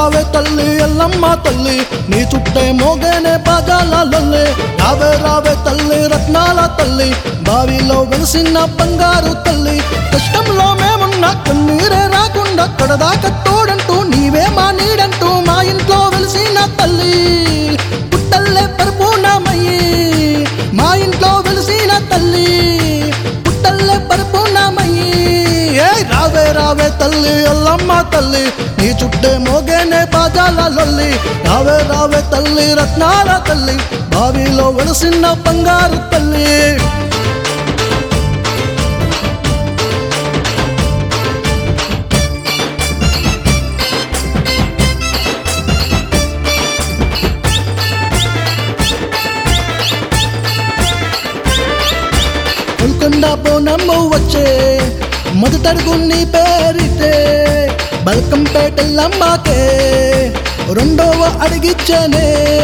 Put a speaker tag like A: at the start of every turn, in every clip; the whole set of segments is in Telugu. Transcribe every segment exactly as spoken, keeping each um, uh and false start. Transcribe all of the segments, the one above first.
A: రావే తల్లి ఎల్లమ్మ తల్లి నీ చుట్టే మోగేనే బాజాల లొల్లి రావే రావే తల్లి రత్నాల తల్లి బావిలో వెలిసిన బంగారు తల్లి కష్టంలో మేమున్న కన్నీరే రాకుండా కడదాకా తోడంటూ నీవే మా నీడంటూ మా ఇంట్లో వెలిసిన తల్లి పుట్టల్లే పరిపూర్ణమయ్యి మా ఇంట్లో వెలిసిన తల్లి పుట్టల్లే పరిపూర్ణమయ్యి రావే రావే తల్లి ఎల్లమ్మ తల్లి నీ చుట్టే మోగేనే బాజాల లొల్లి రావే రావే తల్లి రత్నాల తల్లి బావిలో వెలిసిన బంగారు తల్లి గోల్కొండ బోనమ్మ వచ్చే మొదటడుగు నీ పేరితే బల్కంపేటెల్లమ్మకే రెండవ అడిగిచ్చేనే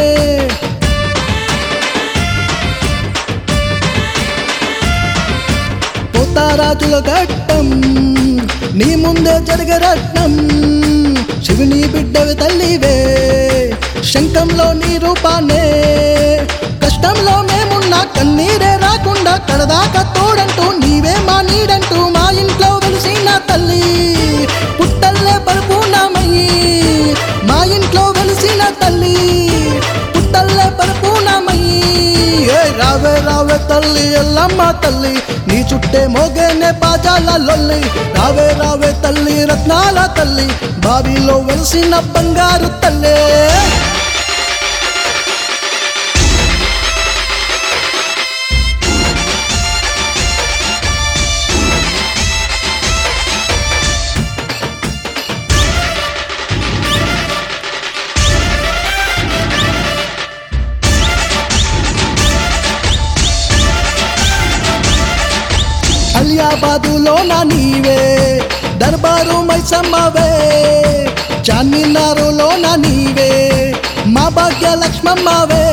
A: పోతారాజుల ఘట్టం నీ ముందే జరిగే రత్నం శివుని బిడ్డవి తల్లివే శంఖంలో నీ రూపాన్నే కష్టంలో మేమున్నా కన్నీరే రాకుండా కడదాకా తోడంటూ నీవే మా నీడంటూ మా ఇంట్లో వెలిసిన తల్లి పుట్టల్లే పరిపూర్ణమయ్యి మా ఇంట్లో వెలిసిన తల్లి పుట్టల్లే పరిపూర్ణమయ్యి రావే రావే తల్లి ఎల్లమ్మ తల్లి నీ చుట్టే మోగేనే బాజాల లొల్లి రావే రావే తల్లి రత్నాల తల్లి బావిలో వెలిసిన బంగారు తల్లి అలియాబాదులో నా నీవే దర్బారు మైసమ్మవే చార్మినారులో నా నీవే మా భాగ్య లక్ష్మమ్మవే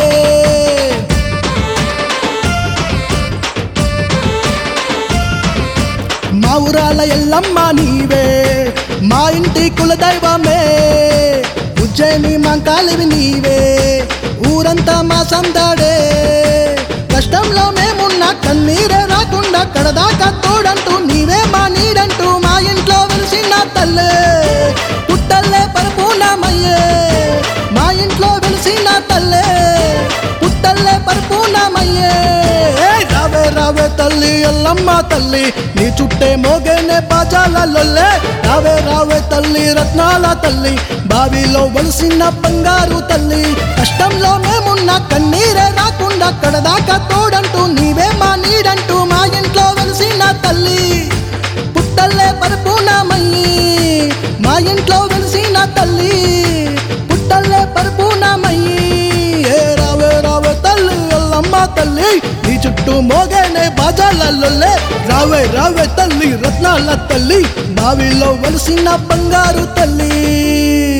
A: మా ఊరాల ఎల్లమ్మ నీవే మా ఇంటి కులదైవమే ఉజ్జయిని మంకాలివి నీవే ఊరంతా మా సందడే కష్టంలో మేమున్న కన్నీరే రాకుండా కడదాకా తోడంటూ నీవే మా నీడంటూ మా ఇంట్లో వెలిసిన తల్లే పుట్టల్లే పరిపూర్ణమయ్యే మా ఇంట్లో వెలిసిన తల్లే పుట్టల్లే పరిపూర్ణమయ్యే రావే రావే తల్లి ఎల్లమ్మ తల్లి నీ చుట్టే మోగేనే బాజాల లొల్లే రావే రావే తల్లి రత్నాల తల్లి బావిలో వెలిసిన బంగారు తల్లి కష్టంలో మేమున్న కన్నీరే రాకుండా కడదాకా తోడంటూ నీవే మా నీడంటూ మా ఇంట్లో వెలిసిన తల్లి పుట్టల్లే పరిపూర్ణమయ్యి మా ఇంట్లో వెలిసిన తల్లి పుట్టల్లే పరిపూర్ణమయ్యి రావే రావే తల్లి ఎల్లమ్మ తల్లి నీ చుట్టూ మోగేనే బాజాల లొల్లే రావే రావే తల్లి రత్నాల తల్లి బావిలో వెలిసిన బంగారు తల్లి